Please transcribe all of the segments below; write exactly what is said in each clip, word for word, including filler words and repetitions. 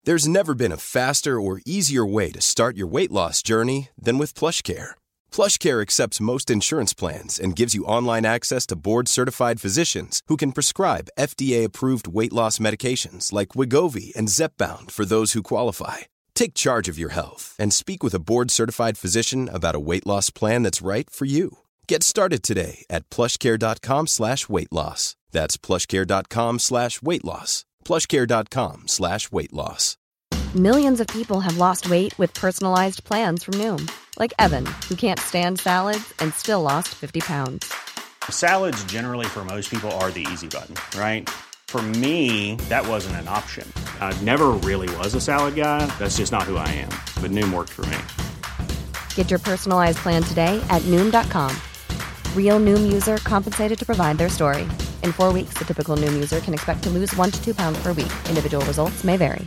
There's never been a faster or easier way to start your weight loss journey than with PlushCare. PlushCare accepts most insurance plans and gives you online access to board-certified physicians who can prescribe F D A-approved weight loss medications like Wegovy and Zepbound for those who qualify. Take charge of your health and speak with a board-certified physician about a weight loss plan that's right for you. Get started today at plushcare.com slash weight loss. That's plushcare.com slash weight loss. plushcare.com slash weight loss. Millions of people have lost weight with personalized plans from Noom. Like Evan, who can't stand salads and still lost fifty pounds. Salads generally for most people are the easy button, right? For me, that wasn't an option. I never really was a salad guy. That's just not who I am. But Noom worked for me. Get your personalized plan today at Noom dot com. Real Noom user compensated to provide their story. In four weeks, the typical Noom user can expect to lose one to two pounds per week. Individual results may vary.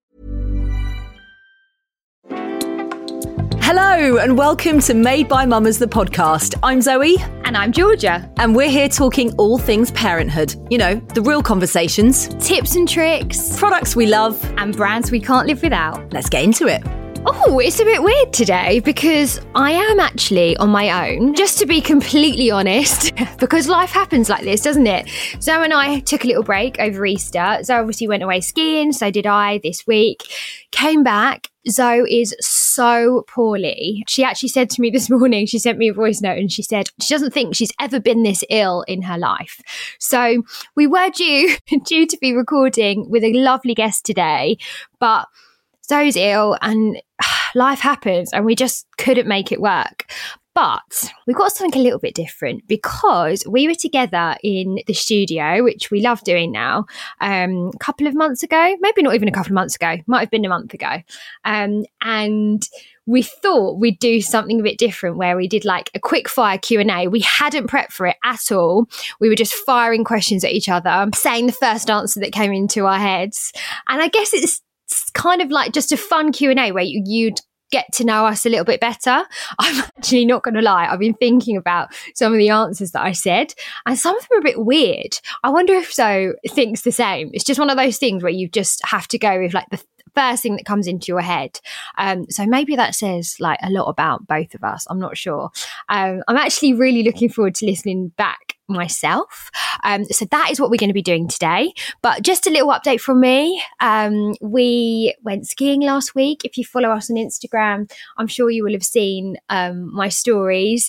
Hello and welcome to Made by Mamas, the podcast. I'm Zoe. And I'm Georgia. And we're here talking all things parenthood. You know, the real conversations. Tips and tricks. Products we love. And brands we can't live without. Let's get into it. Oh, it's a bit weird today because I am actually on my own, just to be completely honest, because life happens like this, doesn't it? Zoe and I took a little break over Easter. Zoe obviously went away skiing, so did I this week. Came back. Zoe is so poorly. She actually said to me this morning, she sent me a voice note and she said she doesn't think she's ever been this ill in her life. So we were due, due to be recording with a lovely guest today, but Zoe's ill and life happens and we just couldn't make it work. But we've got something a little bit different because we were together in the studio, which we love doing now, um, a couple of months ago, maybe not even a couple of months ago, might have been a month ago. Um, and we thought we'd do something a bit different where we did like a quick fire Q and A. We hadn't prepped for it at all. We were just firing questions at each other, saying the first answer that came into our heads. And I guess it's kind of like just a fun Q and A where you, you'd get to know us a little bit better. I'm actually not going to lie. I've been thinking about some of the answers that I said and some of them are a bit weird. I wonder if Zoe thinks the same. It's just one of those things where you just have to go with like the first thing that comes into your head. Um, so maybe that says like a lot about both of us. I'm not sure. Um, I'm actually really looking forward to listening back myself. Um, so that is what we're going to be doing today. But just a little update from me. Um, we went skiing last week. If you follow us on Instagram, I'm sure you will have seen um, my stories.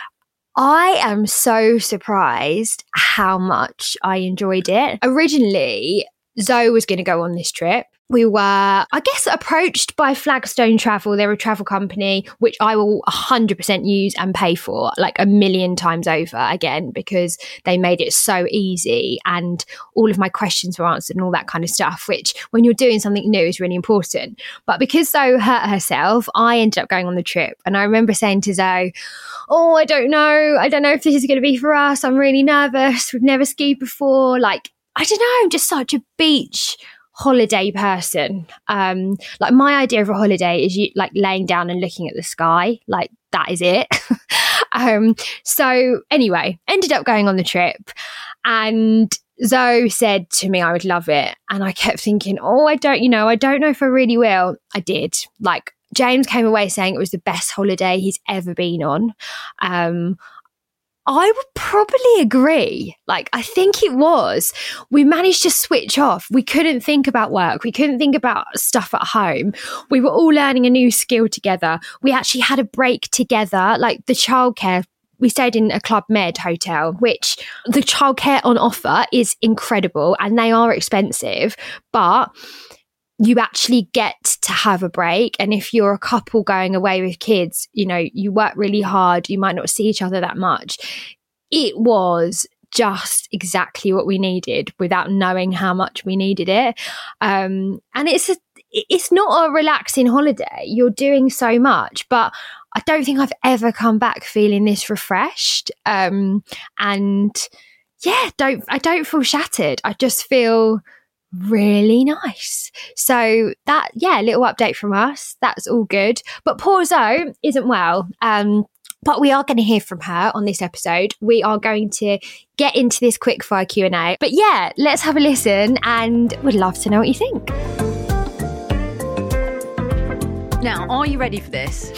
I am so surprised how much I enjoyed it. Originally, Zoe was going to go on this trip. We were, I guess, approached by Flagstone Travel. They're a travel company, which I will one hundred percent use and pay for like a million times over again, because they made it so easy and all of my questions were answered and all that kind of stuff, which when you're doing something new is really important. But because Zoe hurt herself, I ended up going on the trip. And I remember saying to Zoe, oh, I don't know. I don't know if this is going to be for us. I'm really nervous. We've never skied before. Like, I don't know. I'm just such a beach holiday person. Um, like my idea of a holiday is you like laying down and looking at the sky. Like that is it. um, so anyway, ended up going on the trip and Zoe said to me, I would love it. And I kept thinking, oh, I don't, you know, I don't know if I really will. I did. Like James came away saying it was the best holiday he's ever been on. Um, I would probably agree. Like, I think it was. We managed to switch off. We couldn't think about work. We couldn't think about stuff at home. We were all learning a new skill together. We actually had a break together, like the childcare. We stayed in a Club Med hotel, which the childcare on offer is incredible and they are expensive, but you actually get to have a break. And if you're a couple going away with kids, you know, you work really hard, you might not see each other that much. It was just exactly what we needed without knowing how much we needed it. Um, and it's a, it's not a relaxing holiday. You're doing so much, but I don't think I've ever come back feeling this refreshed. Um, and yeah, don't I don't feel shattered. I just feel really nice. So that, yeah, little update from us. That's all good. But poor Zoe isn't well. Um, but we are going to hear from her on this episode. We are going to get into this quick fire Q and A. But yeah, let's have a listen and we'd love to know what you think. Now, are you ready for this?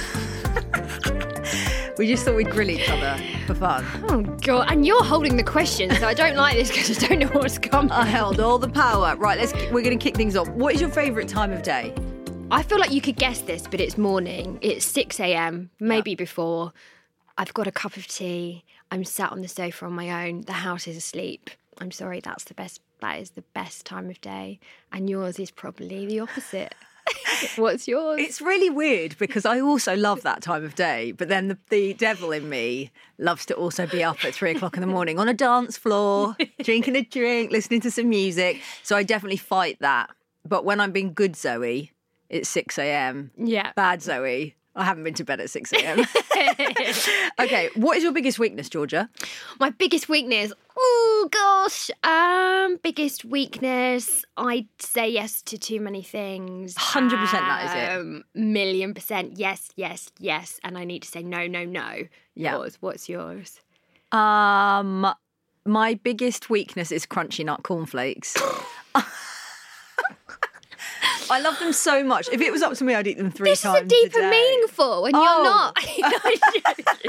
We just thought we'd grill each other for fun. Oh, God. And you're holding the questions, so I don't like this because I don't know what's coming. I held all the power. Right, let's. We're going to kick things off. What is your favourite time of day? I feel like you could guess this, but it's morning. It's six a.m, maybe Yeah. before. I've got a cup of tea. I'm sat on the sofa on my own. The house is asleep. I'm sorry, that's the best. That is the best time of day. And yours is probably the opposite. What's yours? It's really weird because I also love that time of day, but then the, the devil in me loves to also be up at three o'clock in the morning on a dance floor, drinking a drink, listening to some music. So I definitely fight that. But when I'm being good Zoe, it's six a.m. Yeah. Bad Zoe, I haven't been to bed at six a.m. Okay, what is your biggest weakness, Georgia? My biggest weakness. Oh gosh. Um, biggest weakness. I'd say yes to too many things. one hundred percent that is it. Um, million percent. Yes, yes, yes. And I need to say no, no, no. Yeah. Yours. What's yours? Um, my biggest weakness is crunchy nut cornflakes. I love them so much. If it was up to me, I'd eat them three This is times a deep a and day. meaningful, and Oh. you're not.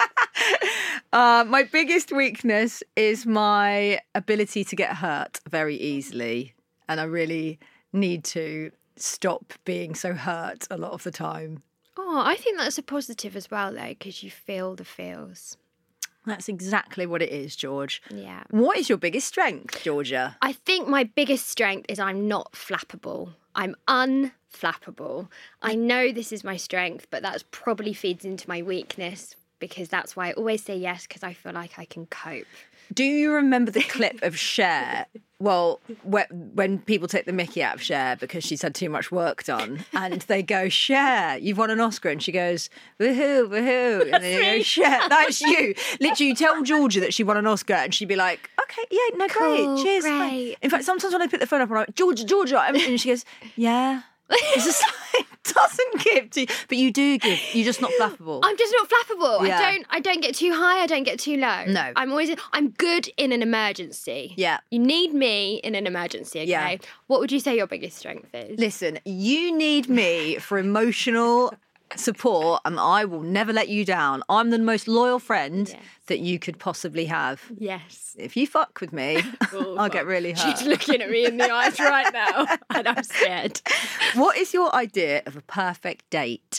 Uh, my biggest weakness is my ability to get hurt very easily. And I really need to stop being so hurt a lot of the time. Oh, I think that's a positive as well, though, because you feel the feels. That's exactly what it is, George. Yeah. What is your biggest strength, Georgia? I think my biggest strength is I'm not flappable. I'm unflappable. I know this is my strength, but that probably feeds into my weakness because that's why I always say yes, because I feel like I can cope. Do you remember the clip of Cher? Well, when, when people take the mickey out of Cher because she's had too much work done, and they go, Cher, you've won an Oscar, and she goes, woohoo, woohoo, and they go, Cher, that's you. Literally, you tell Georgia that she won an Oscar, and she'd be like, okay, yeah, no, Cool, great, cheers. great. Bye. In fact, sometimes when I pick the phone up, I'm like, Georgia, Georgia, and she goes, yeah. It's just like, it doesn't give to you, but you do give. You're just not flappable. I'm just not flappable. Yeah. I don't. I don't get too high. I don't get too low. No. I'm always. I'm good in an emergency. Yeah. You need me in an emergency. Okay. Yeah. What would you say your biggest strength is? Listen, you need me for emotional support, and I will never let you down. I'm the most loyal friend Yes. that you could possibly have. Yes. If you fuck with me, I'll get really hurt. She's looking at me in the eyes right now, and I'm scared. What is your idea of a perfect date?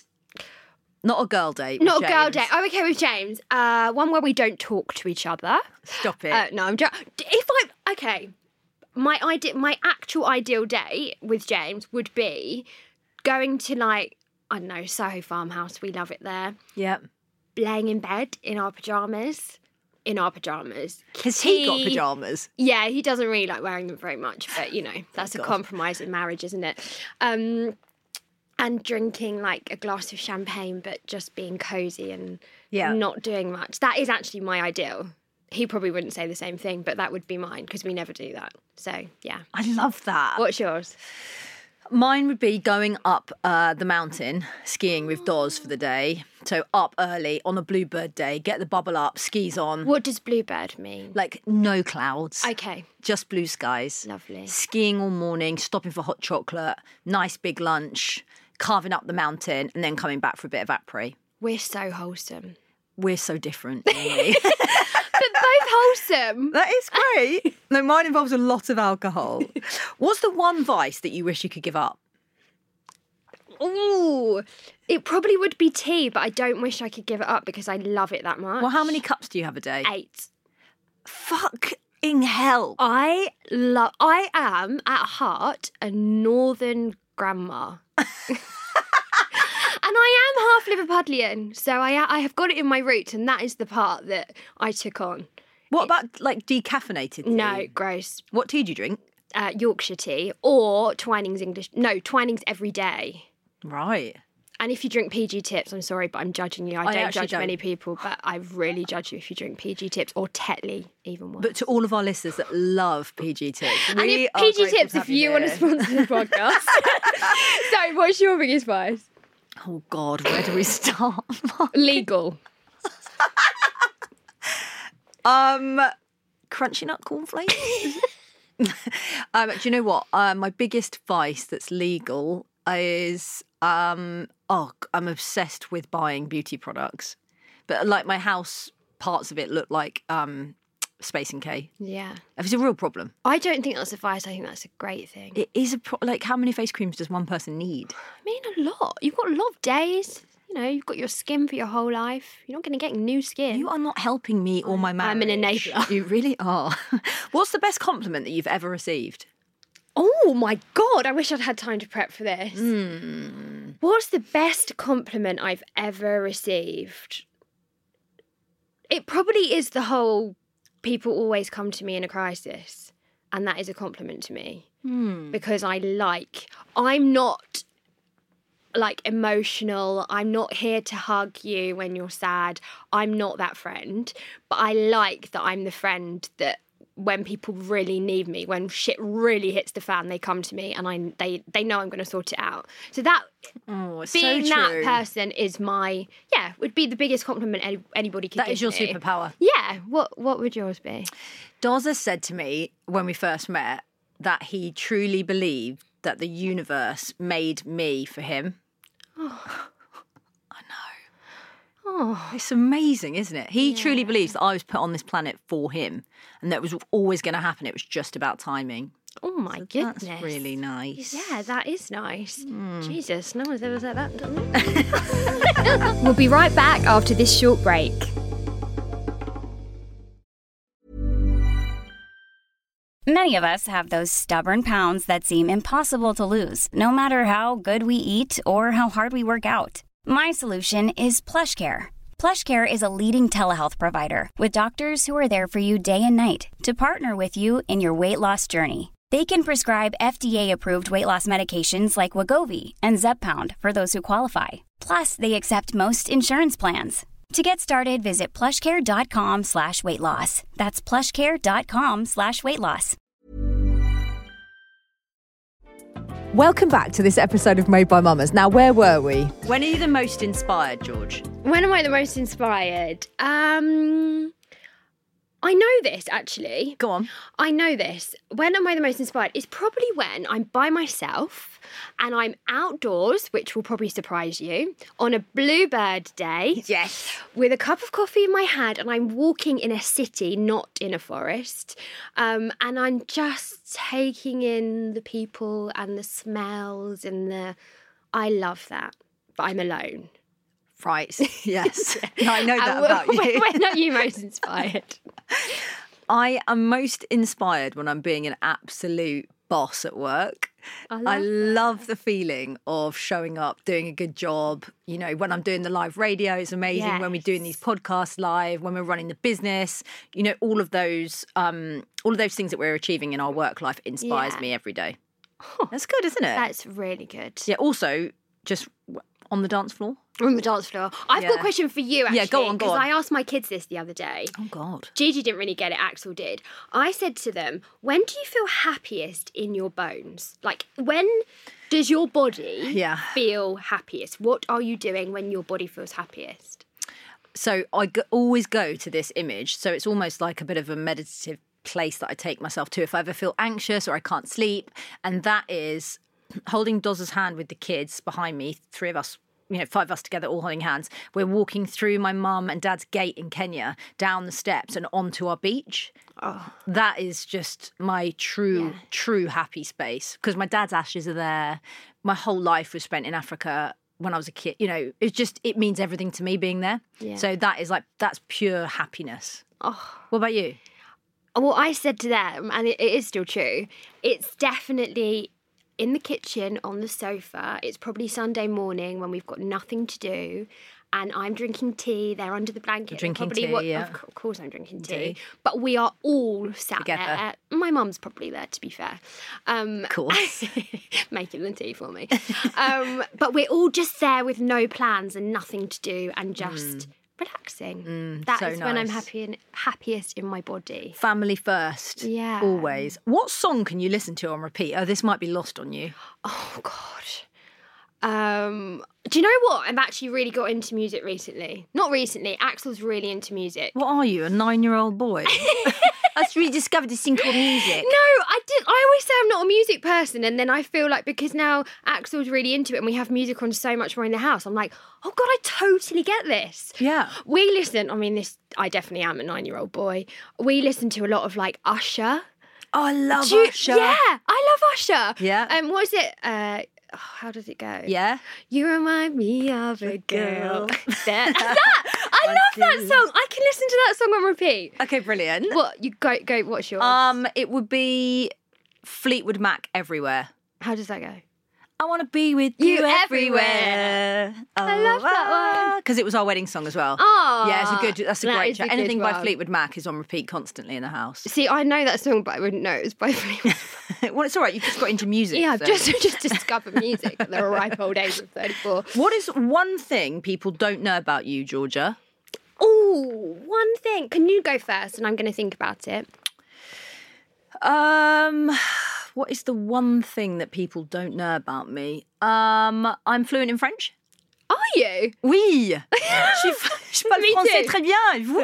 Not a girl date. with Not a girl James. date. I'm okay with James. Uh, one where we don't talk to each other. Stop it. Uh, no, I'm just. If I okay, my idea, my actual ideal date with James would be going to like I don't know Soho Farmhouse. We love it there. yeah. Laying in bed in our pajamas. In our pajamas. Has he got pyjamas? Yeah, he doesn't really like wearing them very much, but you know that's a God. compromise in marriage, isn't it? Um, and drinking like a glass of champagne, but just being cozy and Yeah. not doing much. That is actually my ideal. He probably wouldn't say the same thing, but that would be mine because we never do that. So yeah. I love that. What's yours? Mine would be going up uh, the mountain, skiing with Doz for the day. So up early on a bluebird day, get the bubble up, skis on. What does bluebird mean? Like no clouds. Okay, Just blue skies. lovely. Skiing all morning, stopping for hot chocolate, nice big lunch, carving up the mountain, and then coming back for a bit of après. We're so wholesome. We're so different, really. But both wholesome. That is great. No, mine involves a lot of alcohol. What's the one vice that you wish you could give up? Ooh, it probably would be tea, but I don't wish I could give it up because I love it that much. Well, how many cups do you have a day? Eight. Fucking hell. I love. I am at heart a northern grandma, and I am half Liverpudlian, so I I have got it in my roots, and that is the part that I took on. What about like decaffeinated tea? No, gross. What tea do you drink? Uh, Yorkshire tea or Twinings English. No, Twinings every day. Right. And if you drink P G Tips, I'm sorry, but I'm judging you. I, I don't actually judge don't. many people, but I really judge you if you drink P G Tips or Tetley, even worse. But to all of our listeners that love P G Tips, and we if are P G grateful Tips, to if have you want to here. sponsor the podcast. So, what's your biggest vice? Oh God, where do we start? Legal. um, crunchy nut cornflakes. um, do you know what? Uh, my biggest vice that's legal is, um, oh, I'm obsessed with buying beauty products. But like my house, parts of it look like um, Space and K. Yeah. It's a real problem. I don't think that's advice. I think that's a great thing. It is a pro- like how many face creams does one person need? I mean, a lot. You've got a lot of days. You know, you've got your skin for your whole life. You're not going to get new skin. You are not helping me or my marriage. I'm an enabler. You really are. What's the best compliment that you've ever received? Oh my God, I wish I'd had time to prep for this. Mm. What's the best compliment I've ever received? It probably is the whole people always come to me in a crisis. And that is a compliment to me. Mm. Because I like, I'm not like emotional. I'm not here to hug you when you're sad. I'm not that friend. But I like that I'm the friend that when people really need me, when shit really hits the fan, they come to me and I they they know I'm going to sort it out. So that oh, it's being so that true. person is my yeah would be the biggest compliment any, anybody could That give is your me. superpower. Yeah. What what would yours be? Doza said to me when we first met that he truly believed that the universe made me for him. Oh. I know. Oh, It's amazing, isn't it? He truly believes that I was put on this planet for him and that it was always going to happen. It was just about timing. oh my So goodness. That's really nice. Yeah, that is nice. Hmm. Jesus, no one's ever said that, done it. We'll be right back after this short break. Many of us have those stubborn pounds that seem impossible to lose, no matter how good we eat or how hard we work out. My solution is PlushCare. PlushCare is a leading telehealth provider with doctors who are there for you day and night to partner with you in your weight loss journey. They can prescribe F D A-approved weight loss medications like Wegovy and Zepbound for those who qualify. Plus, they accept most insurance plans. To get started, visit plushcare.com slash weight loss. That's plushcare.com slash weight loss. Welcome back to this episode of Made by Mamas. Now, where were we? When are you the most inspired, George? When am I the most inspired? Um, I know this, actually. Go on. I know this. When am I the most inspired? It's probably when I'm by myself and I'm outdoors, which will probably surprise you, on a bluebird day. Yes. With a cup of coffee in my hand and I'm walking in a city, not in a forest. Um, and I'm just taking in the people and the smells and the... I love that. But I'm alone. Right. Yes. I know that And about you. When are you most inspired? I am most inspired when I'm being an absolute boss at work. I love I love the feeling of showing up, doing a good job. You know, when I'm doing the live radio, it's amazing. When we're doing these podcasts live, when we're running the business, you know, all of those, um, all of those things that we're achieving in our work life inspires Yeah. me every day. That's good, isn't it? That's really good. Yeah. Also, just on the dance floor. On the dance floor. I've got Yeah. a question for you, actually. Yeah, go on, go on. Because I asked my kids this the other day. Oh God. Gigi didn't really get it, Axel did. I said to them, when do you feel happiest in your bones? Like, when does your body Yeah. feel happiest? What are you doing when your body feels happiest? So I go, always go to this image. So it's almost like a bit of a meditative place that I take myself to if I ever feel anxious or I can't sleep. And that is holding Doz's hand with the kids behind me, three of us, you know, five of us together, all holding hands. We're walking through my mum and dad's gate in Kenya, down the steps and onto our beach. Oh. That is just my true, Yeah. true happy space because my dad's ashes are there. My whole life was spent in Africa when I was a kid. You know, it's just, it means everything to me being there. Yeah. So that is like, that's pure happiness. Oh. What about you? Well, I said to them, and it, it is still true, it's definitely in the kitchen on the sofa. It's probably Sunday morning when we've got nothing to do and I'm drinking tea. They're under the blanket. You're drinking probably tea, what, yeah. Of co- course I'm drinking tea. Tea. But we are all sat Together. there. My mum's probably there, to be fair. Um, Of course. making the tea for me. um, but we're all just there with no plans and nothing to do and just... relaxing. That is Mm. so when I'm nice. happy and happiest in my body. Family first. Yeah. Always. What song can you listen to on repeat? Oh, this might be lost on you. Oh God. Um, do you know what? I've actually really got into music recently. Not recently. Axel's really into music. What are you, a nine-year-old boy? Let's rediscover this thing called music. No, I did. I always say I'm not a music person, and then I feel like because now Axel's really into it and we have music on so much more in the house, I'm like, oh God, I totally get this. Yeah. We listen, I mean, this, I definitely am a nine-year-old boy. We listen to a lot of like Usher. Oh, I love Do you- Usher. Yeah, I love Usher. Yeah. Um, what is it? Uh, oh, how does it go? Yeah. You remind me of a girl. that, that, I love that song. I can listen to that song on repeat. Okay, brilliant. What you go? Go. What's yours? Um, it would be Fleetwood Mac Everywhere. How does that go? I want to be with you, You everywhere. everywhere. I love that one. Because it was our wedding song as well. Oh, yeah, it's a good. That's a that great is a track. good Anything by one. Fleetwood Mac is on repeat constantly in the house. See, I know that song, but I wouldn't know it was by Fleetwood. Well, it's all right. You've just got into music. Yeah, I've so. just just discovered music at the ripe old age of thirty-four. What is one thing people don't know about you, Georgia? Oh, one thing. Can you go first? And I'm going to think about it. Um, what is the one thing that people don't know about me? Um, I'm fluent in French. Are you? Oui. je, je parle Me français too. très bien. Et vous?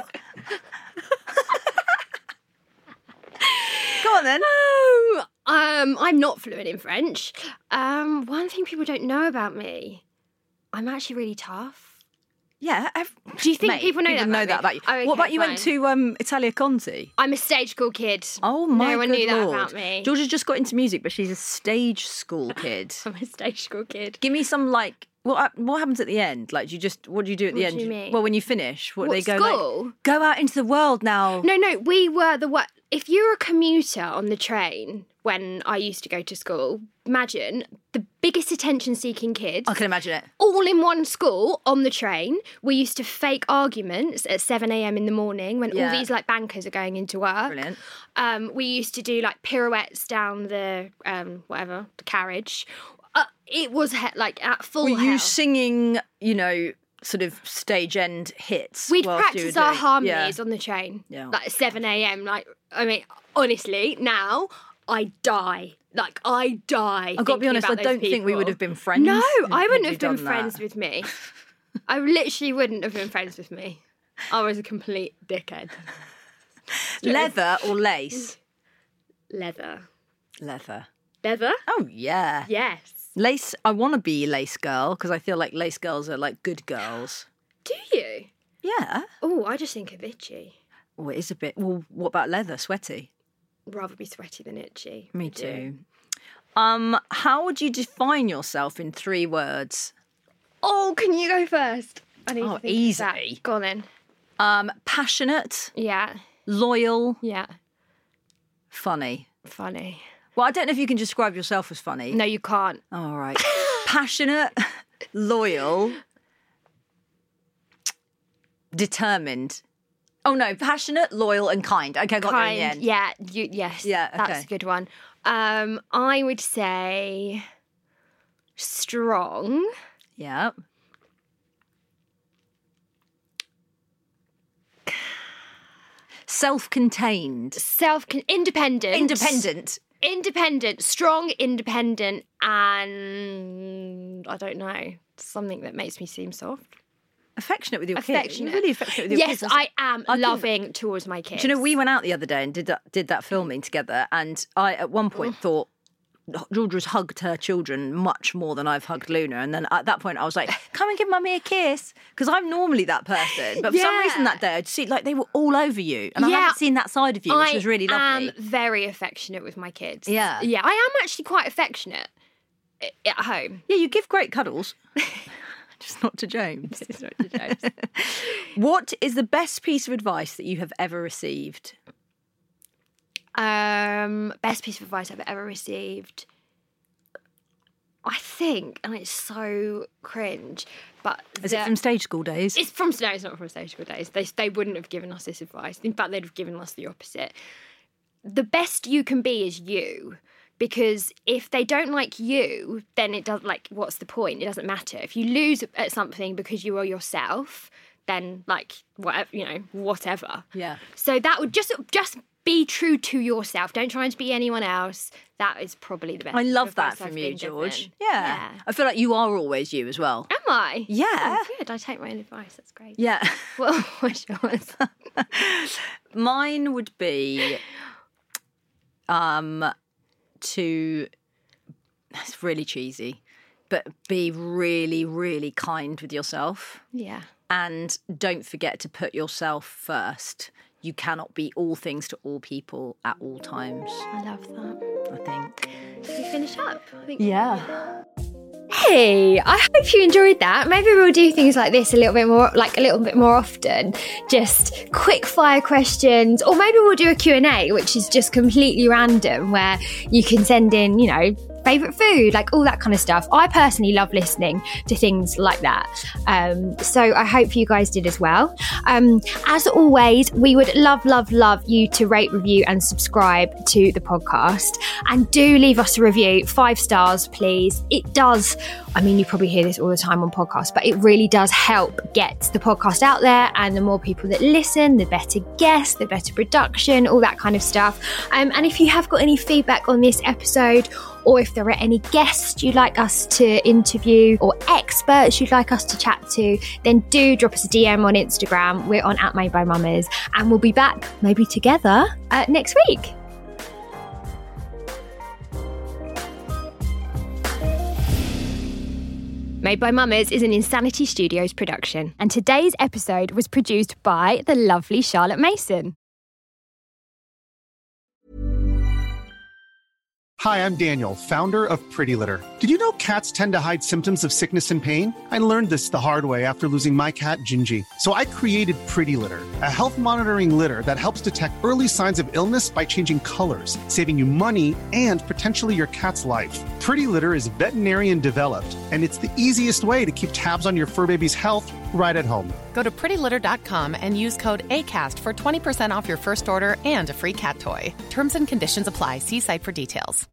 Go on then. Um, um, I'm not fluent in French. Um, one thing people don't know about me, I'm actually really tough. Yeah. I've, Do you think mate, people know that know about that me? about you? Oh, okay, what about you fine. went to um, Italia Conti? I'm a stage school kid. Oh my No one good knew that Lord. about me. Georgia's just got into music, but she's a stage school kid. I'm a stage school kid. Give me some like what what happens at the end? Like do you just what do you do at the What end? do you mean? Well, when you finish, what, What, they go school? like go out into the world now. No, no, we were the what? If you're a commuter on the train when I used to go to school, imagine the biggest attention-seeking kids. I can imagine it. All in one school on the train. We used to fake arguments at seven a.m. in the morning when Yeah. all these like bankers are going into work. Brilliant. Um, we used to do like pirouettes down the um, whatever the carriage. Uh, it was he- like at full. Were you hell. singing, you know, sort of stage end hits? We'd whilst you were practice our doing- harmonies Yeah. on the train. Yeah. Like at seven a.m. Like, I mean, honestly, now I die. Like, I die. I've got to be thinking honest, I about don't those think we people. would have been friends. No, had I wouldn't you have been done friends that. with me. I literally wouldn't have been friends with me. I was a complete dickhead. Leather or lace? Leather. Leather. Leather? Oh yeah. Yes. Lace. I want to be a lace girl because I feel like lace girls are like good girls. Do you? Yeah. Oh, I just think of itchy. Oh, it is a bit. Well, what about leather? Sweaty. Rather be sweaty than itchy. Me I do. too. Um, how would you define yourself in three words? Oh, can you go first? I need Oh, to think of that. easy. Go on then. Um, passionate, Yeah. loyal, Yeah. funny. Funny. Well, I don't know if you can describe yourself as funny. No, you can't. All right. Passionate, loyal, determined. Oh no, passionate, loyal, and kind. Okay, I got there in the Kind. end. Yeah. You, yes. Yeah, That's okay. a good one. Um, I would say strong. Yeah. Self-contained. Self independent. Independent. Independent. Strong, independent, and I don't know. Something that makes me seem soft. Affectionate with your Affectionate. kids. You're really affectionate with your Yes, kids. I am I can- loving towards my kids. Do you know, we went out the other day and did that, did that filming together, and I at one point thought Georgia's hugged her children much more than I've hugged Luna, and then at that point I was like, come and give mummy a kiss, because I'm normally that person, but for some Yeah. reason that day I'd see like they were all over you, and I Yeah. haven't seen that side of you, which I was really lovely. am very affectionate with my kids. Yeah. Yeah, I am actually quite affectionate i- at home. Yeah, you give great cuddles. Just not to James. It's not to jokes. What is the best piece of advice that you have ever received? Um, best piece of advice I've ever received. I think, and it's so cringe, but Is the- it from stage school days? It's from no, it's not from stage school days. They they wouldn't have given us this advice. In fact, they'd have given us the opposite. The best you can be is you. Because if they don't like you, then it does like what's the point? It doesn't matter. If you lose at something because you are yourself, then like whatever, you know, whatever. Yeah. So that would just just be true to yourself. Don't try and be anyone else. That is probably the best. I love that advice from I've you, been George. given. Yeah. I feel like you are always you as well. Am I? Yeah. Oh, good. I take my own advice. That's great. Yeah. Well, what's yours? Mine would be um, to, it's really cheesy, but be really, really kind with yourself. Yeah. And don't forget to put yourself first. You cannot be all things to all people at all times. I love that. I think. Should we finish up? I think Yeah. Hey, I hope you enjoyed that. Maybe we'll do things like this a little bit more, like a little bit more often. Just quick fire questions, or maybe we'll do a Q and A, which is just completely random, where you can send in, you know, favourite food, like all that kind of stuff. I personally love listening to things like that. Um, so I hope you guys did as well. Um, as always, we would love, love, love you to rate, review and subscribe to the podcast. And do leave us a review, five stars, please. It does, I mean, you probably hear this all the time on podcasts, but it really does help get the podcast out there. And the more people that listen, the better guests, the better production, all that kind of stuff. Um, and if you have got any feedback on this episode, or if there are any guests you'd like us to interview or experts you'd like us to chat to, then do drop us a D M on Instagram. We're on at Made by Mamas, and we'll be back maybe together uh, next week. Made by Mamas is an Insanity Studios production, and today's episode was produced by the lovely Charlotte Mason. Hi, I'm Daniel, founder of Pretty Litter. Did you know cats tend to hide symptoms of sickness and pain? I learned this the hard way after losing my cat, Gingy. So I created Pretty Litter, a health monitoring litter that helps detect early signs of illness by changing colors, saving you money and potentially your cat's life. Pretty Litter is veterinarian developed, and it's the easiest way to keep tabs on your fur baby's health right at home. Go to pretty litter dot com and use code ACAST for twenty percent off your first order and a free cat toy. Terms and conditions apply. See site for details.